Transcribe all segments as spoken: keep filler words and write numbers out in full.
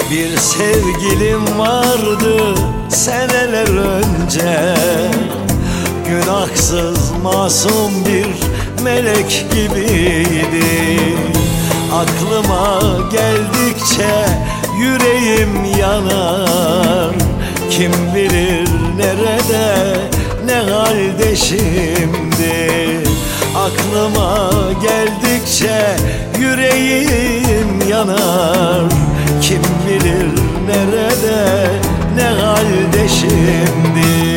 Bir sevgilim vardı seneler önce, günahsız masum bir melek gibiydi. Aklıma geldikçe yüreğim yanar. Kim bilir nerede, ne halde şimdi. Aklıma geldikçe yüreğim yanar. Kim bilir nerede, ne halde şimdi.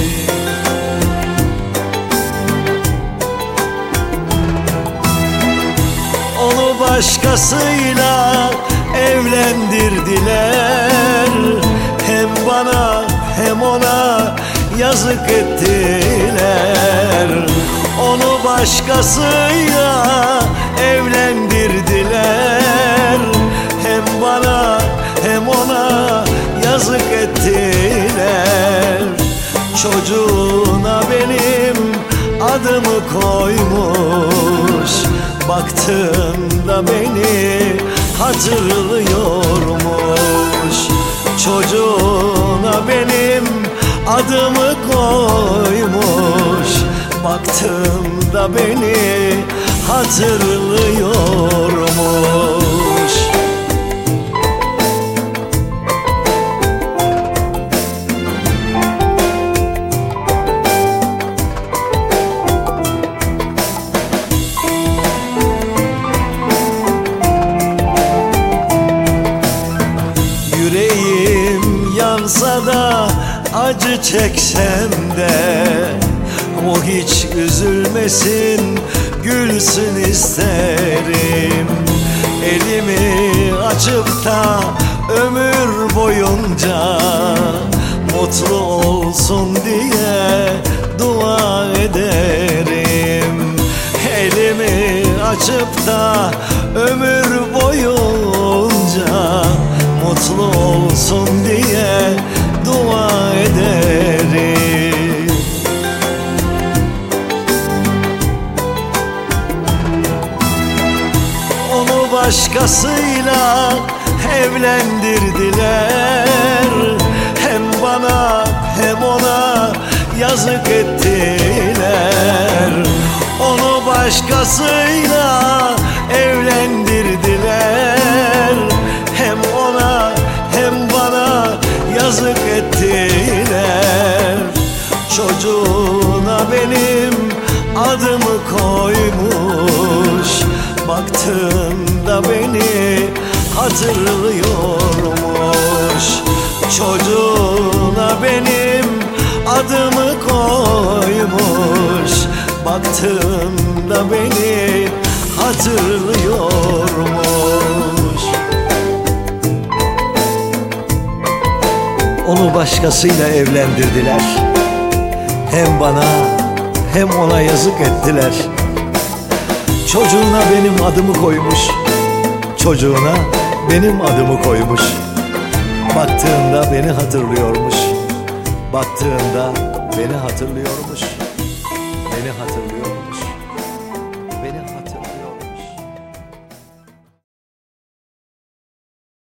Onu başkasıyla evlendirdiler. Hem bana hem ona yazık ettiler. Onu başkasıyla evlendirdiler. Hem bana hem ona yazık ettiler. Çocuğuna benim adımı koymuş. Baktığında beni hatırlıyormuş. Çocuğuna benim adımı koymuş. Baktığında beni hatırlıyormuş. Yüreğim yansa da acı çeksem de o hiç üzülmesin, gülsün isterim. Elimi açıp da ömür boyunca mutlu olsun diye dua ederim. Elimi açıp da ömür boyunca mutlu olsun diye dua ederim. Onu başkasıyla evlendirdiler. Hem bana hem ona yazık ettiler. Onu başkasıyla evlendirdiler. Hem ona hem bana yazık ettiler. Çocuğuna benim adımı koymuş. Baktığında beni hatırlıyormuş. Çocuğuna benim adımı koymuş. Baktığında beni hatırlıyormuş. Onu başkasıyla evlendirdiler. Hem bana hem ona yazık ettiler. Çocuğuna benim adımı koymuş. Çocuğuna benim adımı koymuş. Baktığında beni hatırlıyormuş. Baktığında beni hatırlıyormuş.